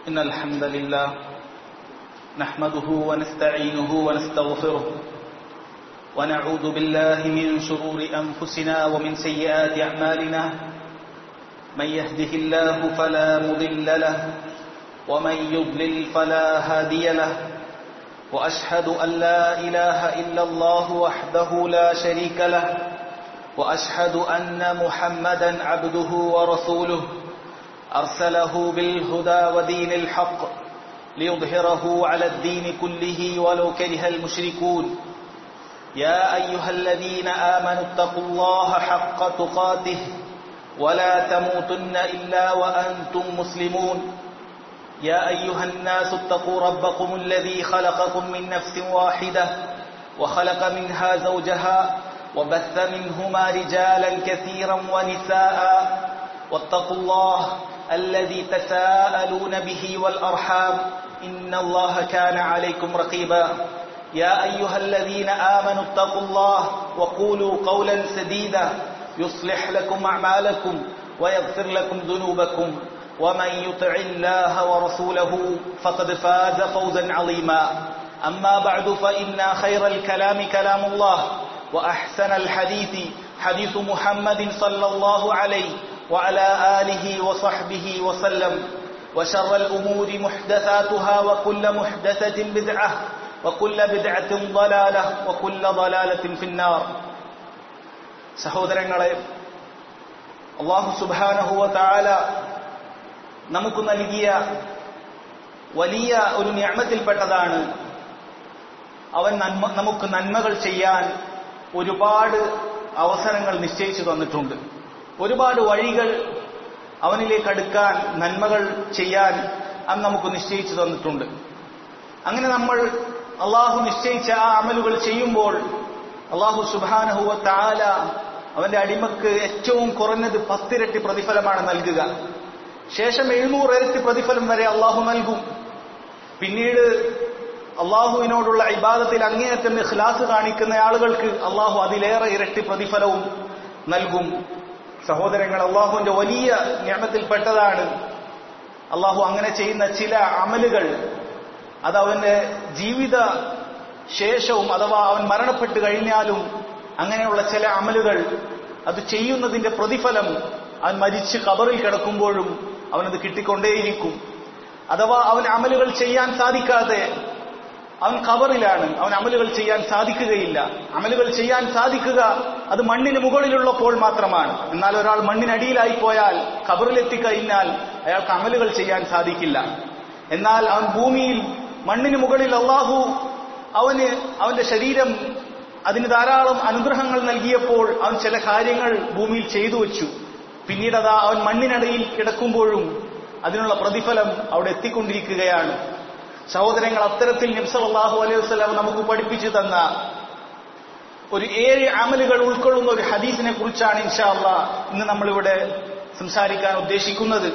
إن الحمد لله نحمده ونستعينه ونستغفره ونعوذ بالله من شرور أنفسنا ومن سيئات أعمالنا من يهده الله فلا مضل له ومن يضلل فلا هادي له وأشهد أن لا إله إلا الله وحده لا شريك له وأشهد أن محمدا عبده ورسوله أرسله بالهدى ودين الحق ليظهره على الدين كله ولو كره المشركون يا أيها الذين آمنوا اتقوا الله حق تقاته ولا تموتن إلا وأنتم مسلمون يا أيها الناس اتقوا ربكم الذي خلقكم من نفس واحدة وخلق منها زوجها وبث منهما رجالا كثيرا ونساء واتقوا الله الذي تساءلون به والأرحام إن الله كان عليكم رقيبا يا أيها الذين آمنوا اتقوا الله وقولوا قولا سديدا يصلح لكم أعمالكم ويغفر لكم ذنوبكم ومن يطع الله ورسوله فقد فاز فوزا عظيما أما بعد فإن خير الكلام كلام الله وأحسن الحديث حديث محمد صلى الله عليه وعلى آله وصحبه وسلم وشر الأمور محدثاتها وكل محدثة بدعة وكل بدعة ضلالة وكل ضلالة في النار. സഹോദരങ്ങളെ, അല്ലാഹു സുബ്ഹാനഹു വ തആല നമുക്ക് നൽകിയ വലിയ ഒരു നിഅമത്തിൽപ്പെട്ടതാണ് അവൻ നമുക്ക് നന്മകൾ ചെയ്യാൻ ഒരുപാട് അവസരങ്ങൾ നിശ്ചയിച്ചു തന്നിട്ടുണ്ട്. ഒരുപാട് വഴികൾ അവനിലേക്ക് അടുക്കാൻ, നന്മകൾ ചെയ്യാൻ അവൻ നമുക്ക് നിശ്ചയിച്ചു തന്നിട്ടുണ്ട്. അങ്ങനെ നമ്മൾ അള്ളാഹു നിശ്ചയിച്ച ആ അമലുകൾ ചെയ്യുമ്പോൾ അള്ളാഹു സുബ്ഹാനഹു വ തആല അവന്റെ അടിമക്ക് ഏറ്റവും കുറഞ്ഞത് 10 ഇരട്ടി പ്രതിഫലമാണ് നൽകുക. ശേഷം 700 ഇരട്ടി പ്രതിഫലം വരെ അള്ളാഹു നൽകും. പിന്നീട് അള്ളാഹുവിനോടുള്ള ഇബാദത്തിൽ അങ്ങേയറ്റം ഇഖ്ലാസ് കാണിക്കുന്ന ആളുകൾക്ക് അള്ളാഹു അതിലേറെ ഇരട്ടി പ്രതിഫലവും നൽകും. സഹോദരങ്ങൾ, അള്ളാഹുവിന്റെ വലിയ നിഅമത്തിൽപ്പെട്ടതാണ് അള്ളാഹു അങ്ങനെ ചെയ്യുന്ന ചില അമലുകൾ. അത് അവന്റെ ജീവിത ശേഷവും അഥവാ അവൻ മരണപ്പെട്ടു കഴിഞ്ഞാലും അങ്ങനെയുള്ള ചില അമലുകൾ, അത് ചെയ്യുന്നതിന്റെ പ്രതിഫലം അവൻ മരിച്ച് ഖബറിൽ കിടക്കുമ്പോഴും അവനത് കിട്ടിക്കൊണ്ടേയിരിക്കും. അഥവാ അവൻ അമലുകൾ ചെയ്യാൻ സാധിക്കാതെ അവൻ ഖബറിലാണ്, അവൻ അമലുകൾ ചെയ്യാൻ സാധിക്കുകയില്ല. അമലുകൾ ചെയ്യാൻ സാധിക്കുക അത് മണ്ണിന് മുകളിലുള്ളപ്പോൾ മാത്രമാണ്. എന്നാൽ ഒരാൾ മണ്ണിനടിയിലായി പോയാൽ, ഖബറിലെത്തിക്കഴിഞ്ഞാൽ അയാൾക്ക് അമലുകൾ ചെയ്യാൻ സാധിക്കില്ല. എന്നാൽ അവൻ ഭൂമിയിൽ മണ്ണിന് മുകളിൽ അള്ളാഹു അവന്റെ ശരീരം അതിന് ധാരാളം അനുഗ്രഹങ്ങൾ നൽകിയപ്പോൾ അവൻ ചില കാര്യങ്ങൾ ഭൂമിയിൽ ചെയ്തു വെച്ചു. പിന്നീട് അതാ അവൻ മണ്ണിനടിയിൽ കിടക്കുമ്പോഴും അതിനുള്ള പ്രതിഫലം അവിടെ എത്തിക്കൊണ്ടിരിക്കുകയാണ്. സഹോദരങ്ങൾ, അത്തരത്തിൽ നബി സല്ലല്ലാഹു അലൈഹി വസല്ലം നമുക്ക് പഠിപ്പിച്ചു തന്ന ഒരു 7 അമലുകൾ ഉൾക്കൊള്ളുന്ന ഒരു ഹദീസിനെ കുറിച്ചാണ് ഇൻഷാ അല്ലാഹ് ഇന്ന് നമ്മളിവിടെ സംസാരിക്കാൻ ഉദ്ദേശിക്കുന്നത്.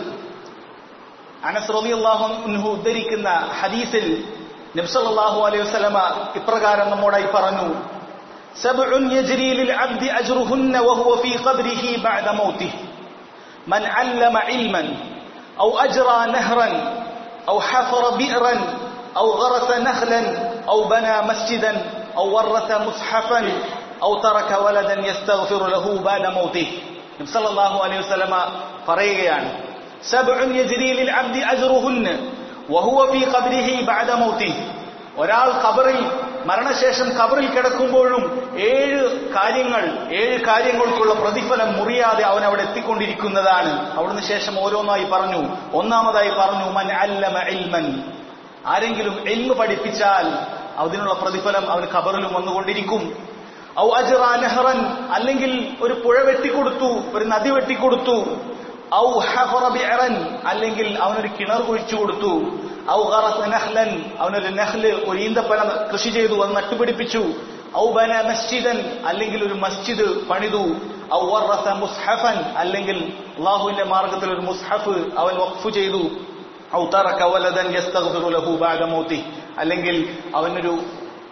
അനസ് റളിയല്ലാഹു അൻഹു ഉദ്ധരിക്കുന്ന ഹദീസിൽ നബി സല്ലല്ലാഹു അലൈഹി വസല്ലം ഇപ്രകാരം നമ്മോടായി പറഞ്ഞു: സബ്ഉൻ യജ്രി ലിൽ അബ്ദി അജ്റുഹുന്ന വഹുവ ഫീ ഖബ്രിഹി ബഅദ മൗതിഹി മൻ അല്ലമ ഇൽമൻ ഔ അജ്റാ നഹ്റൻ ഔ ഹഫറ ബിഅറൻ ഔ ഗറസ നഖ്ലൻ ഔ ബനാ മസ്ജിദൻ ഔ വറസ മുസ്ഹഫൻ ഔ തറക വലദൻ യസ്തഗ്ഫിറു ലഹു ബഅദ മൗതിഹി. നബി സല്ലല്ലാഹു അലൈഹി വസല്ലം പറയുകയാണ്, സബ്ഉൻ യജ്രി ലിൽ അബ്ദി അജ്റുഹുന്ന വഹുവ ഫീ ഖബ്രിഹി ബഅദ മൗതിഹി. ഒരാൾ മരണശേഷം ഖബറിൽ കിടക്കുമ്പോഴും 7 കാര്യങ്ങൾക്കുള്ള പ്രതിഫലം മുറിയാതെ അവൻ അവിടെ എത്തിക്കൊണ്ടിരിക്കുന്നതാണ്. അവിടുന്ന് ശേഷം ഓരോന്നായി പറഞ്ഞു. ഒന്നാമതായി പറഞ്ഞു, മൻ അല്ലമ ഇൽമൻ. ആരെങ്കിലും ഇൽമ് പഠിപ്പിച്ചാൽ അതിനുള്ള പ്രതിഫലം അവന് ഖബറിലും വന്നുകൊണ്ടിരിക്കും. ഔ അജ്റാ നഹ്റൻ, അല്ലെങ്കിൽ ഒരു പുഴ വെട്ടിക്കൊടുത്തു, ഒരു നദി വെട്ടിക്കൊടുത്തു. ഔ ഹഫറ ബിഅറൻ, അല്ലെങ്കിൽ അവനൊരു കിണർ കുഴിച്ചു കൊടുത്തു. ഔ ഗറസ നഖ്ലൻ, അവനൊരു നഖ്ല്, ഒരു ഈന്തപ്പന കൃഷി ചെയ്തു, അത് നട്ടുപിടിപ്പിച്ചു. ഔ ബന മസ്ജിദൻ, അല്ലെങ്കിൽ ഒരു മസ്ജിദ് പണിതു. ഔ വറസ മുസ്ഹഫൻ, അല്ലെങ്കിൽ അല്ലാഹുവിന്റെ മാർഗ്ഗത്തിൽ ഒരു മുസ്ഹഫ് അവൻ വഖഫ് ചെയ്തു. ഔ തറക വലദൻ യസ്തഗ്ഫിറു ലഹു ബഅദ മൗതിഹി, അല്ലെങ്കിൽ അവനൊരു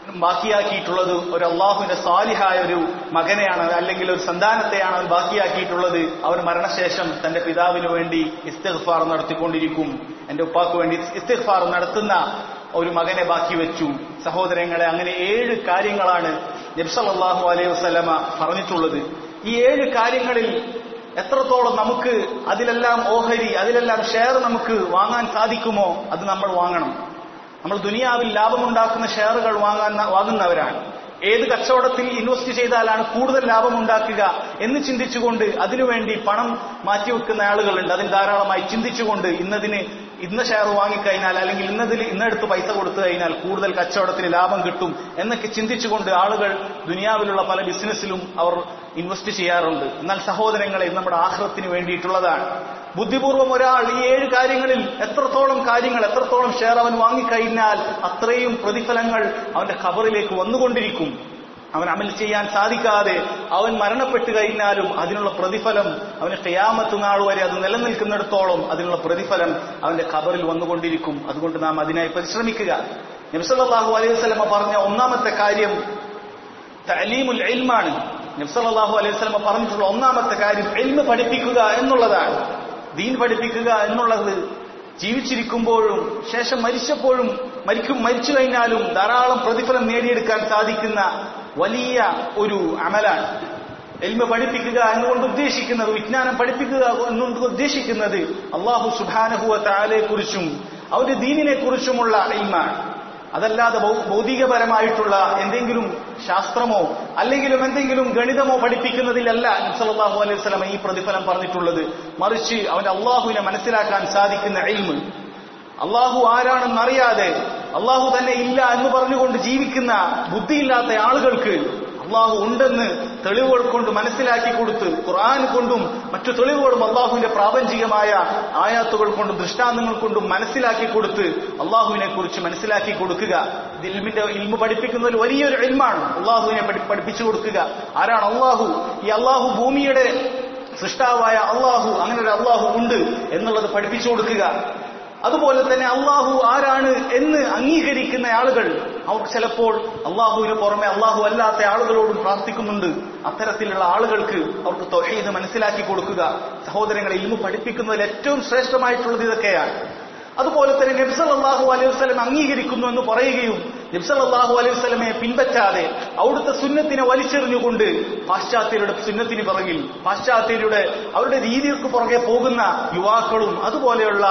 ബാക്കിയാക്കിയിട്ടുള്ളത് ഒരു അള്ളാഹുവിന്റെ സാലിഹായ ഒരു മകനെയാണ്, അല്ലെങ്കിൽ ഒരു സന്താനത്തെയാണ് അവൻ ബാക്കിയാക്കിയിട്ടുള്ളത്. അവൻ മരണശേഷം തന്റെ പിതാവിന് വേണ്ടി ഇസ്തിഗ്ഫാർ നടത്തിക്കൊണ്ടിരിക്കും. എന്റെ ഉപ്പാക്ക് വേണ്ടി ഇസ്തിഗ്ഫാർ നടത്തുന്ന ഒരു മകനെ ബാക്കി വെച്ചു. സഹോദരങ്ങളെ, അങ്ങനെ 7 കാര്യങ്ങളാണ് നബി സല്ലല്ലാഹു അലൈഹി വസല്ലമ പറഞ്ഞിട്ടുള്ളത്. ഈ 7 കാര്യങ്ങളിൽ എത്രത്തോളം നമുക്ക് അതിലെല്ലാം ഓഹരി, അതിലെല്ലാം ഷെയർ നമുക്ക് വാങ്ങാൻ സാധിക്കുമോ അത് നമ്മൾ വാങ്ങണം. നമ്മൾ ദുനിയാവിൽ ലാഭമുണ്ടാക്കുന്ന ഷെയറുകൾ വാങ്ങുന്നവരാണ്. ഏത് കച്ചവടത്തിൽ ഇൻവെസ്റ്റ് ചെയ്താലാണ് കൂടുതൽ ലാഭമുണ്ടാക്കുക എന്ന് ചിന്തിച്ചുകൊണ്ട് അതിനുവേണ്ടി പണം മാറ്റിവെക്കുന്ന ആളുകളുണ്ട്. അതിൽ ധാരാളമായി ചിന്തിച്ചുകൊണ്ട് ഇന്ന ഷെയർ വാങ്ങിക്കഴിഞ്ഞാൽ, അല്ലെങ്കിൽ ഇന്നെടുത്ത് പൈസ കൊടുത്തു കഴിഞ്ഞാൽ കൂടുതൽ കച്ചവടത്തിന് ലാഭം കിട്ടും എന്നൊക്കെ ചിന്തിച്ചുകൊണ്ട് ആളുകൾ ദുനിയാവിലുള്ള പല ബിസിനസ്സിലും അവർ ഇൻവെസ്റ്റ് ചെയ്യാറുണ്ട്. എന്നാൽ സഹോദരങ്ങളെ, ഇത് നമ്മുടെ ആഖിറത്തിന് വേണ്ടിയിട്ടുള്ളതാണ്. ബുദ്ധിപൂർവം ഒരാൾ ഈ 7 കാര്യങ്ങളിൽ എത്രത്തോളം ഷെയർ അവൻ വാങ്ങിക്കഴിഞ്ഞാൽ അത്രയും പ്രതിഫലങ്ങൾ അവന്റെ ഖബറിലേക്ക് വന്നുകൊണ്ടിരിക്കും. അവൻ അമൽ ചെയ്യാൻ സാധിക്കാതെ അവൻ മരണപ്പെട്ടു കഴിഞ്ഞാലും അതിനുള്ള പ്രതിഫലം അവന് ഖിയാമത്ത് നാൾ വരെ അത് നിലനിൽക്കുന്നിടത്തോളം അതിനുള്ള പ്രതിഫലം അവന്റെ ഖബറിൽ വന്നുകൊണ്ടിരിക്കും. അതുകൊണ്ട് നാം അതിനായി പരിശ്രമിക്കുക. നബി സല്ലല്ലാഹു അലൈഹി വസല്ലമ പറഞ്ഞ ഒന്നാമത്തെ കാര്യം തഅലീമുൽ ഇൽമാണ്. നബി സല്ലല്ലാഹു അലൈഹി വസല്ലമ പറഞ്ഞിട്ടുള്ള ഒന്നാമത്തെ കാര്യം ഇൽമ് പഠിപ്പിക്കുക എന്നുള്ളതാണ്. ദീൻ പഠിപ്പിക്കുക എന്നുള്ളത് ജീവിച്ചിരിക്കുമ്പോഴും ശേഷം മരിച്ചു കഴിഞ്ഞാലും ധാരാളം പ്രതിഫലം നേടിയെടുക്കാൻ സാധിക്കുന്ന വലിയ ഒരു അമലാണ്. ഇൽമ പഠിപ്പിക്കുക എന്നുകൊണ്ട് ഉദ്ദേശിക്കുന്നത്, വിജ്ഞാനം പഠിപ്പിക്കുക എന്നുകൊണ്ട് ഉദ്ദേശിക്കുന്നത് അല്ലാഹു സുബ്ഹാനഹു വ തആലയെ കുറിച്ചും അവന്റെ ദീനിനെ കുറിച്ചുമുള്ള ഇൽമാണ്. അതല്ലാതെ ഭൗതികപരമായിട്ടുള്ള എന്തെങ്കിലും ശാസ്ത്രമോ അല്ലെങ്കിലും എന്തെങ്കിലും ഗണിതമോ പഠിപ്പിക്കുന്നതിലല്ല നബി സല്ലല്ലാഹു അലൈഹി വസല്ലം ഈ പ്രതിഫലം പറഞ്ഞിട്ടുള്ളത്. മറിച്ച് അവന്റെ അള്ളാഹുവിനെ മനസ്സിലാക്കാൻ സാധിക്കുന്ന ഇൽമ്, അള്ളാഹു ആരാണെന്നറിയാതെ അള്ളാഹു തന്നെ ഇല്ല എന്ന് പറഞ്ഞുകൊണ്ട് ജീവിക്കുന്ന ബുദ്ധിയില്ലാത്ത ആളുകൾക്ക് അള്ളാഹു ഉണ്ടെന്ന് തെളിവുകൾ കൊണ്ട് മനസ്സിലാക്കി കൊടുത്ത്, ഖുർആൻ കൊണ്ടും മറ്റു തെളിവുകളും അള്ളാഹുവിന്റെ പ്രാപഞ്ചികമായ ആയാത്തുകൾ കൊണ്ടും ദൃഷ്ടാന്തങ്ങൾ കൊണ്ടും മനസ്സിലാക്കി കൊടുത്ത് അള്ളാഹുവിനെ കുറിച്ച് മനസ്സിലാക്കി കൊടുക്കുക. ഇൽമു പഠിപ്പിക്കുന്നതിൽ വലിയൊരു ഇൽമാണ് അള്ളാഹുവിനെ പഠിപ്പിച്ചു കൊടുക്കുക. ആരാണ് അള്ളാഹു? ഈ അള്ളാഹു ഭൂമിയുടെ സൃഷ്ടാവായ അള്ളാഹു, അങ്ങനെ ഒരു അള്ളാഹു ഉണ്ട് എന്നുള്ളത് പഠിപ്പിച്ചു കൊടുക്കുക. അതുപോലെ തന്നെ അള്ളാഹു ആരാണ് എന്ന് അംഗീകരിക്കുന്ന ആളുകൾ, അവർ ചിലപ്പോൾ അള്ളാഹുവിന് പുറമെ അള്ളാഹു അല്ലാത്ത ആളുകളോടും പ്രാർത്ഥിക്കുന്നുണ്ട്. അത്തരത്തിലുള്ള ആളുകൾക്ക് അവർക്ക് തൗഹീദ് മനസ്സിലാക്കി കൊടുക്കുക. സഹോദരങ്ങളെ, ഇൽമു പഠിപ്പിക്കുന്നതിൽ ഏറ്റവും ശ്രേഷ്ഠമായിട്ടുള്ളത് ഇതൊക്കെയാണ്. അതുപോലെ തന്നെ നബി സല്ലല്ലാഹു അലൈഹി വസല്ലം അംഗീകരിക്കുന്നു എന്ന് പറയുകയും നബി സല്ലല്ലാഹു അലൈഹി വസല്ലമയെ പിൻപറ്റാതെ അവിടുത്തെ സുന്നത്തിനെ വലിച്ചെറിഞ്ഞുകൊണ്ട് പാശ്ചാത്യരുടെ സുന്നത്തിന് പുറകിൽ, പാശ്ചാത്യരുടെ അവരുടെ രീതികൾക്ക് പുറകെ പോകുന്ന യുവാക്കളും അതുപോലെയുള്ള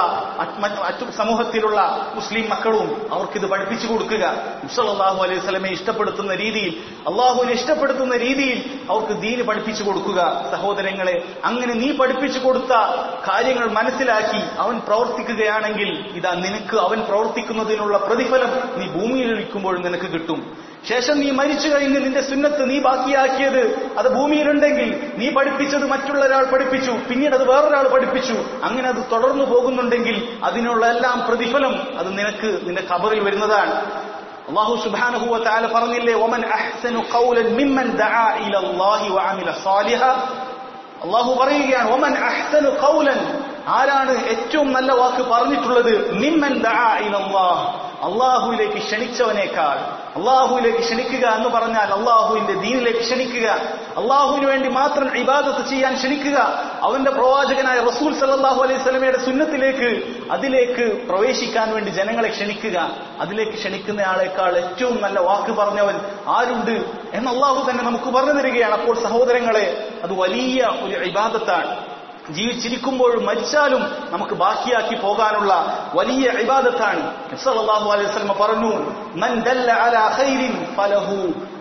സമൂഹത്തിലുള്ള മുസ്ലിം മക്കളും അവർക്കിത് പഠിപ്പിച്ചു കൊടുക്കുക. നബി സല്ലല്ലാഹു അലൈഹി വസല്ലമയെ ഇഷ്ടപ്പെടുത്തുന്ന രീതിയിൽ, അള്ളാഹുവിനെ ഇഷ്ടപ്പെടുത്തുന്ന രീതിയിൽ അവർക്ക് ദീന് പഠിപ്പിച്ചു കൊടുക്കുക. സഹോദരങ്ങളെ, അങ്ങനെ നീ പഠിപ്പിച്ചു കൊടുത്ത കാര്യങ്ങൾ മനസ്സിലാക്കി അവൻ പ്രവർത്തിക്കുകയാണെങ്കിൽ ഇതാ നിനക്ക് അവൻ പ്രവർത്തിക്കുന്നതിനുള്ള പ്രതിഫലം നീ ഭൂമിയിൽ ഇരിക്കുമ്പോഴും നിനക്ക് കിട്ടും. ശേഷം നീ മരിച്ചു കഴിഞ്ഞ് നിന്റെ സുന്നത്ത് നീ ബാക്കിയാക്കിയത് അത് ഭൂമിയിലുണ്ടെങ്കിൽ നീ പഠിപ്പിച്ചത് മറ്റുള്ള ഒരാൾ പഠിപ്പിച്ചു, പിന്നീട് അത് വേറൊരാൾ പഠിപ്പിച്ചു, അങ്ങനെ അത് തുടർന്നു പോകുന്നുണ്ടെങ്കിൽ അതിനുള്ള എല്ലാം പ്രതിഫലം അത് നിനക്ക് നിന്റെ ഖബറിൽ വരുന്നതാണ്. അല്ലാഹു സുബ്ഹാനഹു വ തആല പറഞ്ഞില്ലേ, വമൻ അഹ്സനു ഖൗലൻ മിമ്മൻ ദആ ഇലല്ലാഹി വഅമില സാലിഹാ. അല്ലാഹു പറയുകയാണ്, വമൻ അഹ്സനു ഖൗലൻ, ആരാണ് ഏറ്റവും നല്ല വാക്ക് പറഞ്ഞിട്ടുള്ളത്? മിമ്മൻ ദആ ഇലല്ലാഹ്, അള്ളാഹുവിലേക്ക് ക്ഷണിച്ചവനേക്കാൾ. അള്ളാഹുവിലേക്ക് ക്ഷണിക്കുക എന്ന് പറഞ്ഞാൽ അള്ളാഹുവിന്റെ ദീനിലേക്ക് ക്ഷണിക്കുക, അള്ളാഹുവിന് വേണ്ടി മാത്രം ഇബാദത്ത് ചെയ്യാൻ ക്ഷണിക്കുക, അവന്റെ പ്രവാചകനായ റസൂൽ സല്ലല്ലാഹു അലൈഹി വസല്ലമയുടെ സുന്നത്തിലേക്ക് അതിലേക്ക് പ്രവേശിക്കാൻ വേണ്ടി ജനങ്ങളെ ക്ഷണിക്കുക. അതിലേക്ക് ക്ഷണിക്കുന്ന ആളെക്കാൾ ഏറ്റവും നല്ല വാക്ക് പറഞ്ഞവൻ ആരുണ്ട് എന്ന് അള്ളാഹു തന്നെ നമുക്ക് പറഞ്ഞു തരികയാണ്. അപ്പോൾ സഹോദരങ്ങളെ, അത് വലിയ ഒരു ഇബാദത്താണ്. ജീവിച്ചിരിക്കുമ്പോഴും മരിച്ചാലും നമുക്ക് ബാക്കിയാക്കി പോകാനുള്ള വലിയ ഇബാദത്താണ്. നബി സല്ലല്ലാഹു അലൈഹി വസല്ലം പറഞ്ഞു, മൻ ദല്ല അലാ ഖൈരിൻ ഫലഹു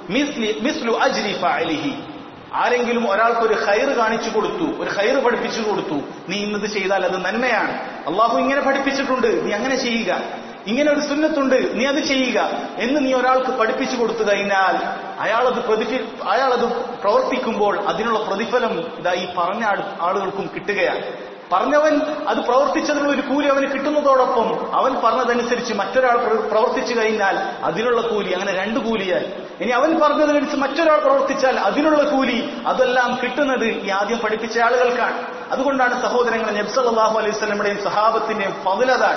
മിസ്ലു അജ്രി ഫഅലിഹി. ആരെങ്കിലും ഒരാൾക്ക് ഒരു ഖൈർ കാണിച്ചു കൊടുത്തു, ഒരു ഖൈർ പഠിപ്പിച്ചു കൊടുത്തു, നീ ഇന്നത് ചെയ്താൽ അത് നന്മയാണ്, അള്ളാഹു ഇങ്ങനെ പഠിപ്പിച്ചിട്ടുണ്ട്, നീ അങ്ങനെ ചെയ്യുക, ഇങ്ങനെ ഒരു സുന്നത്തുണ്ട്, നീ അത് ചെയ്യുക എന്ന് നീ ഒരാൾക്ക് പഠിപ്പിച്ചു കൊടുത്തു കഴിഞ്ഞാൽ അയാളത് പ്രവർത്തിക്കുമ്പോൾ അതിനുള്ള പ്രതിഫലം ഇതാ ഈ പറഞ്ഞ ആളുകൾക്കും കിട്ടുകയാണ്. പറഞ്ഞവൻ അത് പ്രവർത്തിച്ചതിനുള്ള ഒരു കൂലി അവന് കിട്ടുന്നതോടൊപ്പം അവൻ പറഞ്ഞതനുസരിച്ച് മറ്റൊരാൾ പ്രവർത്തിച്ചു കഴിഞ്ഞാൽ അതിനുള്ള കൂലി, അങ്ങനെ 2 കൂലിയാൽ. ഇനി അവൻ പറഞ്ഞതനുസരിച്ച് മറ്റൊരാൾ പ്രവർത്തിച്ചാൽ അതിനുള്ള കൂലി, അതെല്ലാം കിട്ടുന്നത് ഈ ആദ്യം പഠിപ്പിച്ച ആളുകൾക്കാണ്. അതുകൊണ്ടാണ് സഹോദരങ്ങളെ, നബി സല്ലല്ലാഹു അലൈഹി വസല്ലമയുടെയും സഹാബത്തിന്റെയും ഫള് അതാണ്.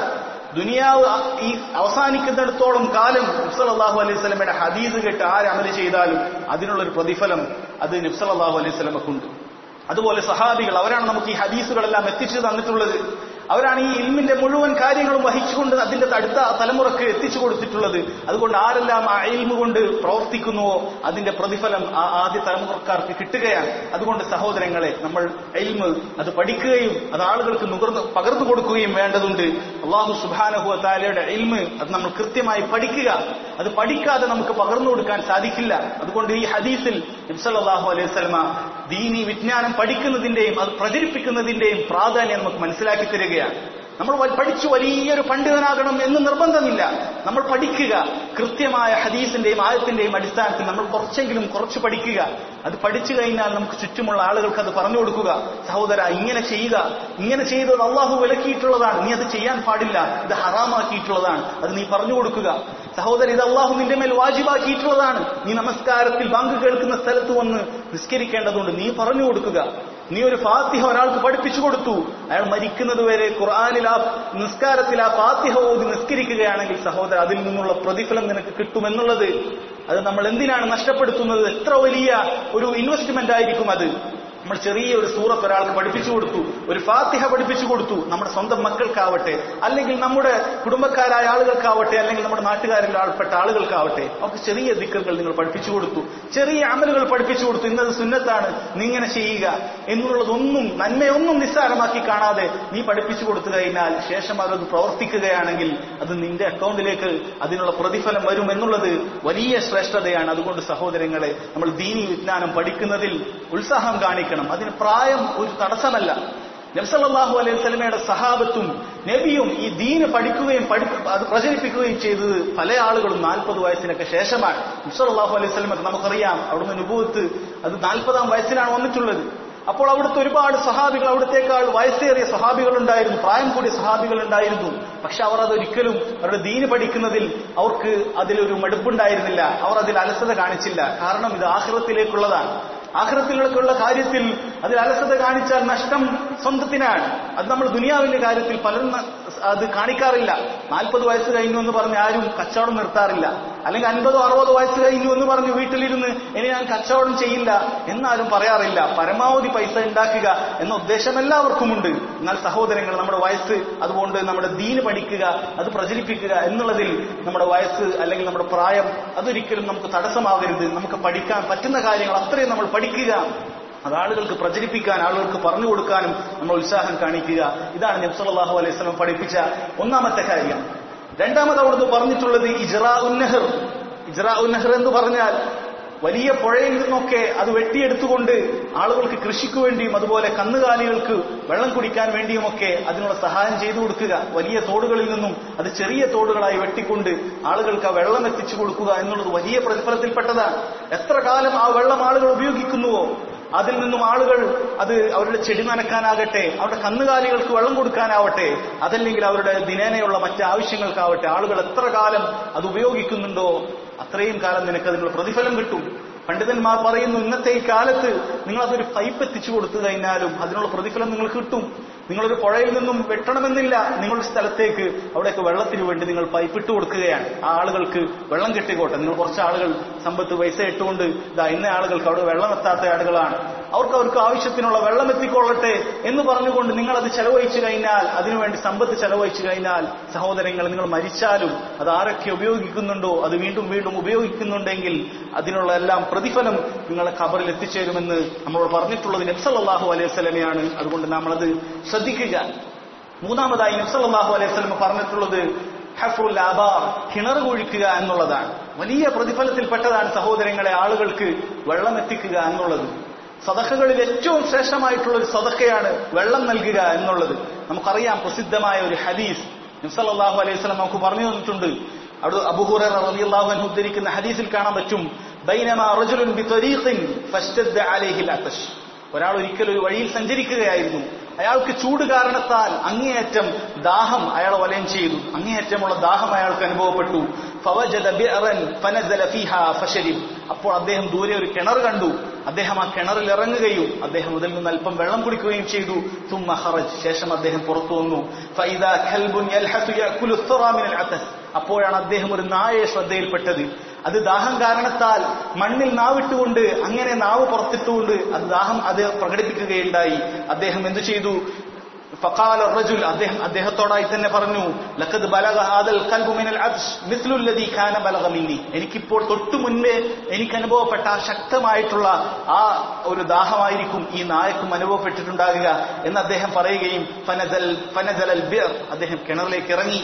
ദുനിയാവ് ഈ അവസാനിക്കുന്നിടത്തോളം കാലം നബി സല്ലല്ലാഹു അലൈഹി വസല്ലമയുടെ ഹദീസ് കേട്ട് ആര് അമല് ചെയ്താലും അതിനുള്ളൊരു പ്രതിഫലം അത് നബി സല്ലല്ലാഹു അലൈഹി വസല്ലമക്കുണ്ട്. അതുപോലെ സഹാബികൾ, അവരാണ് നമുക്ക് ഈ ഹദീസുകളെല്ലാം എത്തിച്ചു തന്നിട്ടുള്ളത്. അവരാണ് ഈ ഇൽമിന്റെ മുഴുവൻ കാര്യങ്ങളും വഹിച്ചുകൊണ്ട് അതിന്റെ അടുത്ത തലമുറക്ക് എത്തിച്ചു കൊടുത്തിട്ടുള്ളത്. അതുകൊണ്ട് ആരെല്ലാം ആ ഇൽമു കൊണ്ട് പ്രവർത്തിക്കുന്നുവോ അതിന്റെ പ്രതിഫലം ആ ആദ്യ തലമുറക്കാർക്ക് കിട്ടുകയാണ്. അതുകൊണ്ട് സഹോദരങ്ങളെ, നമ്മൾ ഇൽമ് അത് പഠിക്കുകയും അത് ആളുകൾക്ക് പകർന്നു കൊടുക്കുകയും വേണ്ടതുണ്ട്. അല്ലാഹു സുബ്ഹാനഹു വ തആലയുടെ ഇൽമ് അത് നമ്മൾ കൃത്യമായി പഠിക്കുക. അത് പഠിക്കാതെ നമുക്ക് പകർന്നു കൊടുക്കാൻ സാധിക്കില്ല. അതുകൊണ്ട് ഈ ഹദീസിൽ നബി സല്ലല്ലാഹു അലൈഹി വസല്ലമ ദീനി വിജ്ഞാനം പഠിക്കുന്നതിന്റെയും അത് പ്രചരിപ്പിക്കുന്നതിന്റെയും പ്രാധാന്യം നമുക്ക് മനസ്സിലാക്കി തരികയാണ്. നമ്മൾ പഠിച്ചു വലിയൊരു പണ്ഡിതനാകണം എന്ന് നിർബന്ധമില്ല. നമ്മൾ പഠിക്കുക, കൃത്യമായ ഹദീസിന്റെയും ആയത്തിന്റെയും അടിസ്ഥാനത്തിൽ നമ്മൾ കുറച്ച് പഠിക്കുക. അത് പഠിച്ചു കഴിഞ്ഞാൽ നമുക്ക് ചുറ്റുമുള്ള ആളുകൾക്ക് അത് പറഞ്ഞു കൊടുക്കുക. സഹോദര, ഇങ്ങനെ ചെയ്യുക, ഇങ്ങനെ ചെയ്തത് അള്ളാഹു വിലക്കിയിട്ടുള്ളതാണ്, നീ അത് ചെയ്യാൻ പാടില്ല, ഇത് ഹറാമാക്കിയിട്ടുള്ളതാണ്, അത് നീ പറഞ്ഞു കൊടുക്കുക. സഹോദര, ഇത് അള്ളാഹു നിന്റെ മേൽ വാജിബാക്കിയിട്ടുള്ളതാണ്, നീ നമസ്കാരത്തിൽ ബാങ്ക് കേൾക്കുന്ന സ്ഥലത്ത് വന്ന് നിസ്കരിക്കേണ്ടതുണ്ട്, നീ പറഞ്ഞു കൊടുക്കുക. നീ ഒരു ഫാത്തിഹ ഒരാൾക്ക് പഠിപ്പിച്ചു കൊടുത്തു, അയാൾ മരിക്കുന്നത് വരെ ഖുർആനിൽ ആ നിസ്കാരത്തിൽ ആ ഫാത്തിഹ ഓതി നിസ്കരിക്കുകയാണെങ്കിൽ സഹോദര, അതിൽ നിന്നുള്ള പ്രതിഫലം നിനക്ക് കിട്ടുമെന്നുള്ളത് അത് നമ്മൾ എന്തിനാണ് നഷ്ടപ്പെടുത്തുന്നത്? എത്ര വലിയ ഒരു ഇൻവെസ്റ്റ്മെന്റ് ആയിരിക്കും അത്. നമ്മൾ ചെറിയ ഒരു സൂറത്ത് ഒരാൾക്ക് പഠിപ്പിച്ചു കൊടുത്തു, ഒരു ഫാത്തിഹ പഠിപ്പിച്ചു കൊടുത്തു, നമ്മുടെ സ്വന്തം മക്കൾക്കാവട്ടെ, അല്ലെങ്കിൽ നമ്മുടെ കുടുംബക്കാരായ ആളുകൾക്കാവട്ടെ, അല്ലെങ്കിൽ നമ്മുടെ നാട്ടുകാരിൽ ആൾപ്പെട്ട ആളുകൾക്കാവട്ടെ, അവർക്ക് ചെറിയ ദിക്റുകൾ നിങ്ങൾ പഠിപ്പിച്ചു കൊടുത്തു, ചെറിയ അമലുകൾ പഠിപ്പിച്ചു കൊടുത്തു. ഇന്നത് സുന്നത്താണ്, നീ ഇങ്ങനെ ചെയ്യുക എന്നുള്ളതൊന്നും, നന്മയൊന്നും നിസ്സാരമാക്കി കാണാതെ നീ പഠിപ്പിച്ചു കൊടുത്തു കഴിഞ്ഞാൽ ശേഷം അത് പ്രവർത്തിക്കുകയാണെങ്കിൽ അത് നിന്റെ അക്കൗണ്ടിലേക്ക് അതിനുള്ള പ്രതിഫലം വരും എന്നുള്ളത് വലിയ ശ്രേഷ്ഠതയാണ്. അതുകൊണ്ട് സഹോദരങ്ങളെ, നമ്മൾ ദീനി വിജ്ഞാനം പഠിക്കുന്നതിൽ ഉത്സാഹം കാണിക്കണം. അതിന് പ്രായം ഒരു തടസ്സമല്ല. നബി സല്ലല്ലാഹു അലൈഹി വസല്ലമയുടെ സഹാബത്തും നബിയും ഈ ദീന് പഠിക്കുകയും അത് പ്രചരിപ്പിക്കുകയും ചെയ്തത് പല ആളുകളും 40 വയസ്സിനൊക്കെ ശേഷമാണ്. നബി സല്ലല്ലാഹു അലൈഹി വസല്ലമക്ക് നമുക്കറിയാം, അവിടുന്ന് നുബുവത്ത് അത് 40-ാം വയസ്സിലാണ് വന്നിട്ടുള്ളത്. അപ്പോൾ അവിടുത്തെ ഒരുപാട് സഹാബികൾ, അവിടത്തേക്കാൾ വയസ്സേറിയ സഹാബികൾ ഉണ്ടായിരുന്നു, പ്രായം കൂടിയ സഹാബികൾ ഉണ്ടായിരുന്നു. പക്ഷെ അവർ അതൊരിക്കലും അവരുടെ ദീന് പഠിക്കുന്നതിൽ അവർക്ക് അതിലൊരു മടുപ്പുണ്ടായിരുന്നില്ല, അവർ അതിൽ അലസത കാണിച്ചില്ല. കാരണം ഇത് ആഖിറത്തിലേക്കുള്ളതാണ്. ആഖിറത്തിലേക്കുള്ള കാര്യത്തിൽ അതിൽ അലസത കാണിച്ചാൽ നഷ്ടം സ്വന്തത്തിനാണ്. അത് നമ്മൾ ദുനിയാവിന്റെ കാര്യത്തിൽ പലരും അത് കാണിക്കാറില്ല. 40 വയസ്സ് കഴിഞ്ഞു എന്ന് പറഞ്ഞ് ആരും കച്ചവടം നിർത്താറില്ല. അല്ലെങ്കിൽ 50-60 വയസ്സ് കഴിഞ്ഞു എന്ന് പറഞ്ഞ് വീട്ടിലിരുന്ന് ഇനി ഞാൻ കച്ചവടം ചെയ്യില്ല എന്നാരും പറയാറില്ല. പരമാവധി പൈസ ഉണ്ടാക്കുക എന്ന ഉദ്ദേശം എല്ലാവർക്കുമുണ്ട്. എന്നാൽ സഹോദരങ്ങൾ, നമ്മുടെ വയസ്സ്, അതുകൊണ്ട് നമ്മുടെ ദീന് പഠിക്കുക, അത് പ്രചരിപ്പിക്കുക എന്നുള്ളതിൽ നമ്മുടെ വയസ്സ് അല്ലെങ്കിൽ നമ്മുടെ പ്രായം അതൊരിക്കലും നമുക്ക് തടസ്സമാകരുത്. നമുക്ക് പഠിക്കാൻ പറ്റുന്ന കാര്യങ്ങൾ അത്രയും നമ്മൾ പഠിക്കുക, അത് ആളുകൾക്ക് പ്രചരിപ്പിക്കാൻ, ആളുകൾക്ക് പറഞ്ഞു കൊടുക്കാനും നമ്മൾ ഉത്സാഹം കാണിക്കുക. ഇതാണ് നബി സല്ലല്ലാഹു അലൈഹി വസല്ലം പഠിപ്പിച്ച ഒന്നാമത്തെ കാര്യം. രണ്ടാമത് അവിടുന്ന് പറഞ്ഞിട്ടുള്ളത് ഇജ്റാഉൻ നഹർ. ഇജ്റാഉൻ നഹർ എന്ന് പറഞ്ഞാൽ വലിയ പുഴയിൽ നിന്നൊക്കെ അത് വെട്ടിയെടുത്തുകൊണ്ട് ആളുകൾക്ക് കൃഷിക്ക് വേണ്ടിയും അതുപോലെ കന്നുകാലികൾക്ക് വെള്ളം കുടിക്കാൻ വേണ്ടിയുമൊക്കെ അതിനുള്ള സഹായം ചെയ്തു കൊടുക്കുക. വലിയ തോടുകളിൽ നിന്നും അത് ചെറിയ തോടുകളായി വെട്ടിക്കൊണ്ട് ആളുകൾക്ക് ആ വെള്ളം എത്തിച്ചു കൊടുക്കുക എന്നുള്ളത് വലിയ പ്രതിഫലത്തിൽപ്പെട്ടതാണ്. എത്ര കാലം ആ വെള്ളം ആളുകൾ ഉപയോഗിക്കുന്നുവോ അതിൽ നിന്നും ആളുകൾ അത് അവരുടെ ചെടി നനക്കാനാകട്ടെ, അവരുടെ കന്നുകാലികൾക്ക് വെള്ളം കൊടുക്കാനാവട്ടെ, അതല്ലെങ്കിൽ അവരുടെ ദിനേനയുള്ള മറ്റ് ആവശ്യങ്ങൾക്കാവട്ടെ, ആളുകൾ എത്ര കാലം അത് ഉപയോഗിക്കുന്നുണ്ടോ അത്രയും കാലം നിനക്ക് അതിനുള്ള പ്രതിഫലം കിട്ടും. പണ്ഡിതന്മാർ പറയുന്നു, ഇന്നത്തെ ഈ കാലത്ത് നിങ്ങൾ അതൊരു പൈപ്പ് എത്തിച്ചു കൊടുത്തു കഴിഞ്ഞാലും അതിനുള്ള പ്രതിഫലം നിങ്ങൾക്ക് കിട്ടും. നിങ്ങളൊരു പുഴയിൽ നിന്നും വെട്ടണമെന്നില്ല, നിങ്ങളുടെ സ്ഥലത്തേക്ക് അവിടെയൊക്കെ വെള്ളത്തിന് വേണ്ടി നിങ്ങൾ പൈപ്പ് ഇട്ട് കൊടുക്കുകയാണ്. ആ ആളുകൾക്ക് വെള്ളം കിട്ടിക്കോട്ടെ. നിങ്ങൾ കുറച്ച് ആളുകൾ സമ്പത്ത് പൈസ ഇട്ടുകൊണ്ട് ഇന്ന ആളുകൾക്ക് അവിടെ വെള്ളം എത്താത്ത ആളുകളാണ്, അവർക്ക് ആവശ്യത്തിനുള്ള വെള്ളം എത്തിക്കൊള്ളട്ടെ എന്ന് പറഞ്ഞുകൊണ്ട് നിങ്ങൾ അത് ചെലവഴിച്ചു കഴിഞ്ഞാൽ, അതിനുവേണ്ടി സമ്പത്ത് ചെലവഴിച്ചു കഴിഞ്ഞാൽ സഹോദരങ്ങൾ, നിങ്ങൾ മരിച്ചാലും അത് ആരൊക്കെ ഉപയോഗിക്കുന്നുണ്ടോ അത് വീണ്ടും വീണ്ടും ഉപയോഗിക്കുന്നുണ്ടെങ്കിൽ അതിനുള്ള എല്ലാം പ്രതിഫലം നിങ്ങളെ ഖബറിൽ എത്തിച്ചേരുമെന്ന് നമ്മളോട് പറഞ്ഞിട്ടുള്ളത് നബി സല്ലല്ലാഹു അലൈഹി വസല്ലമയാണ്. അതുകൊണ്ട് നമ്മളത് ശ്രദ്ധിക്കുക. മൂന്നാമതായി നബി സല്ലല്ലാഹു അലൈഹി വസല്ലം പറഞ്ഞിട്ടുള്ളത് ഹഫ്റുൽ ആബാർ, കിണർ കുഴിക്കുക എന്നുള്ളതാണ്. വലിയ പ്രതിഫലത്തിൽപ്പെട്ടതാണ് സഹോദരങ്ങളെ ആളുകൾക്ക് വെള്ളം എത്തിക്കുക എന്നുള്ളത്. സദഖകളിൽ ഏറ്റവും ശ്രേഷ്ഠമായിട്ടുള്ള ഒരു സദഖയാണ് വെള്ളം നൽകുക എന്നുള്ളത്. നമുക്കറിയാം, പ്രസിദ്ധമായ ഒരു ഹദീസ് നബി സല്ലല്ലാഹു അലൈഹി വസല്ലം നമുക്ക് പറഞ്ഞു തന്നിട്ടുണ്ട്. അവിടെ അബൂ ഹുറൈറ റളിയല്ലാഹു അൻഹു ഉദ്ധരിക്കുന്ന ഹദീസിൽ കാണാൻ പറ്റും, ബൈനമാ റജുലുൻ ബിതരീഖിൻ ഫശ്തദ്ദ അലൈഹിൽ അതശ്. ഒരാൾ ഒരിക്കൽ ഒരു വഴിയിൽ സഞ്ചരിക്കുകയായിരുന്നു, അയാൾക്ക് ചൂട് കാരണത്താൽ അങ്ങേയറ്റം ദാഹം അയാളെ വലയം ചെയ്തു. അങ്ങേയറ്റമുള്ള ദാഹം അയാൾക്ക് അനുഭവപ്പെട്ടു. ഫവജദ ബിഅറൻ ഫനസല ഫീഹാ ഫശരിബ്. അപ്പോൾ അദ്ദേഹം ദൂരെ ഒരു കിണർ കണ്ടു. അദ്ദേഹം ആ കിണറിൽ ഇറങ്ങുകയും അദ്ദേഹം അതിൽ നിന്ന് അല്പം വെള്ളം കുടിക്കുകയും ചെയ്തു. തുമ്മ ഖറജ്. ശേഷം അദ്ദേഹം പുറത്തു വന്നു. ഫഇദാ കൽബുൻ യൽഹസു യഅകുലു الثرى من العطس. അപ്പോഴാണ് അദ്ദേഹം ഒരു നായയെ ശ്രദ്ധയിൽപ്പെട്ടത്. അത് ദാഹം കാരണത്താൽ മണ്ണിൽ നാവിട്ടുകൊണ്ട്, അങ്ങനെ നാവ് പുറത്തിട്ടുകൊണ്ട് അത് ദാഹം അത് പ്രകടിപ്പിക്കുകയുണ്ടായി. അദ്ദേഹം എന്തു ചെയ്തു? ഫഖാല الرجل. അദ്ദേഹത്തോടായി തന്നെ പറഞ്ഞു, ലഖദ് ബലഗ ഹാദൽ ഖൽബു മിനൽ അത്ശ് മിസ്ലു അല്ലദീ കാന ബലഗ മിന്നി. എനിക്കിപ്പോൾ തൊട്ടു മുൻപേ എനിക്ക് അനുഭവപ്പെട്ട ആ ശക്തമായിട്ടുള്ള ആ ഒരു ദാഹമായിരിക്കും ഈ നായക്കും അനുഭവപ്പെട്ടിട്ടുണ്ടാകുക എന്ന് അദ്ദേഹം പറയുകയും ഫനസൽ ബിർ. അദ്ദേഹം കിണറിലേക്ക് ഇറങ്ങി.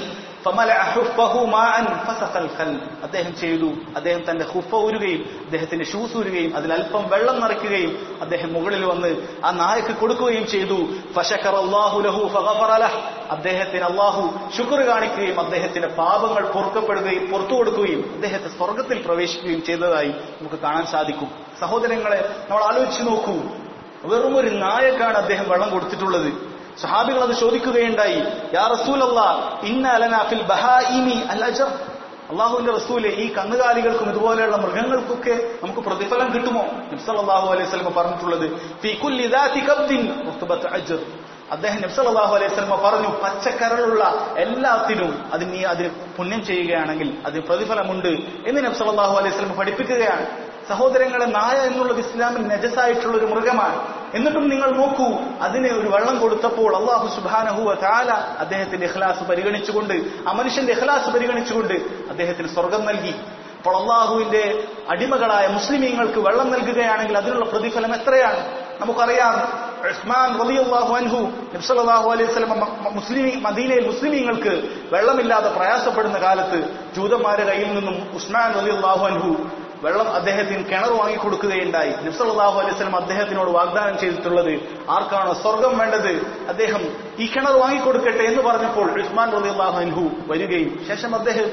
അദ്ദേഹം ചെയ്തു, അദ്ദേഹം തന്റെ ഹുഫ ഊരുകയും അദ്ദേഹത്തിന്റെ ഷൂസ് ഊരുകയും അതിൽ അല്പം വെള്ളം നിറയ്ക്കുകയും അദ്ദേഹം മുകളിൽ വന്ന് ആ നായക്ക് കൊടുക്കുകയും ചെയ്തു. അദ്ദേഹത്തിന് അള്ളാഹു ശുക്ർ കാണിക്കുകയും അദ്ദേഹത്തിന്റെ പാപങ്ങൾ പൊറുക്കപ്പെടുകയും പുറത്തു കൊടുക്കുകയും അദ്ദേഹത്തെ സ്വർഗത്തിൽ പ്രവേശിക്കുകയും ചെയ്തതായി നമുക്ക് കാണാൻ സാധിക്കും. സഹോദരങ്ങളെ, നമ്മൾ ആലോചിച്ച് നോക്കൂ. വെറും ഒരു നായക്കാണ് അദ്ദേഹം വെള്ളം കൊടുത്തിട്ടുള്ളത്. സഹാബികൾ അത് ചോദിക്കുകയുണ്ടായി, യാ റസൂലല്ലാഹ് ഇന്ന ലനാ ഫിൽ ബഹായിമി അൽ അജ്ർ. അല്ലാഹുവിന്റെ റസൂലേ, ഈ കന്നുകാലികൾക്കും ഇതുപോലെയുള്ള മൃഗങ്ങൾക്കൊക്കെ നമുക്ക് പ്രതിഫലം കിട്ടുമോ? നബി സല്ലല്ലാഹു അലൈഹി വസല്ലം പറഞ്ഞിട്ടുള്ളത് ഫീ കുല്ലി ദാതി കബ്ദിൻ ഉഖ്ബത്ത് അജ്ർ. അദ്ദേഹം നബി സല്ലല്ലാഹു അലൈഹി വസല്ലം പറഞ്ഞു, പച്ചക്കരളുള്ള എല്ലാത്തിനും അതിന് പുണ്യം ചെയ്യുകയാണെങ്കിൽ അതിന് പ്രതിഫലമുണ്ട് എന്ന് നബി സല്ലല്ലാഹു അലൈഹി വസല്ലം പഠിപ്പിക്കുകയാണ്. സഹോദരങ്ങളെ, നായ എന്നുള്ളത് ഇസ്ലാമിൽ നജസായിട്ടുള്ള ഒരു മൃഗമാണ്. എന്നിട്ടും നിങ്ങൾ നോക്കൂ, അതിന് ഒരു വെള്ളം കൊടുത്തപ്പോൾ അല്ലാഹു സുബ്ഹാനഹു വ തആല അദ്ദേഹത്തിന്റെ ഇഖ്ലാസ് പരിഗണിച്ചുകൊണ്ട്, ആ മനുഷ്യന്റെ ഇഖ്ലാസ് പരിഗണിച്ചുകൊണ്ട് അദ്ദേഹത്തിന് സ്വർഗം നൽകി. അപ്പോൾ അല്ലാഹുവിന്റെ അടിമകളായ മുസ്ലിമീങ്ങൾക്ക് വെള്ളം നൽകുകയാണെങ്കിൽ അതിനുള്ള പ്രതിഫലം എത്രയാണ്? നമുക്കറിയാം, ഉസ്മാൻ റളിയല്ലാഹു അൻഹു നബി സല്ലല്ലാഹു അലൈഹി വസല്ലം മദീനയിൽ മുസ്ലിമീങ്ങൾക്ക് വെള്ളമില്ലാതെ പ്രയാസപ്പെടുന്ന കാലത്ത് ജൂതന്മാരുടെ കയ്യിൽ നിന്നും ഉസ്മാൻ റളിയല്ലാഹു അൻഹു വെള്ളം അദ്ദേഹത്തിന് കിണർ വാങ്ങിക്കൊടുക്കുകയുണ്ടായി. നബി സല്ലല്ലാഹു അലൈഹി വസല്ലം അദ്ദേഹത്തിനോട് വാഗ്ദാനം ചെയ്തിട്ടുള്ളത്, ആർക്കാണോ സ്വർഗം വേണ്ടത് അദ്ദേഹം ഈ കിണർ വാങ്ങിക്കൊടുക്കട്ടെ എന്ന് പറഞ്ഞപ്പോൾ ഉസ്മാൻ റളിയല്ലാഹു അൻഹു വരികയും ശേഷം അദ്ദേഹം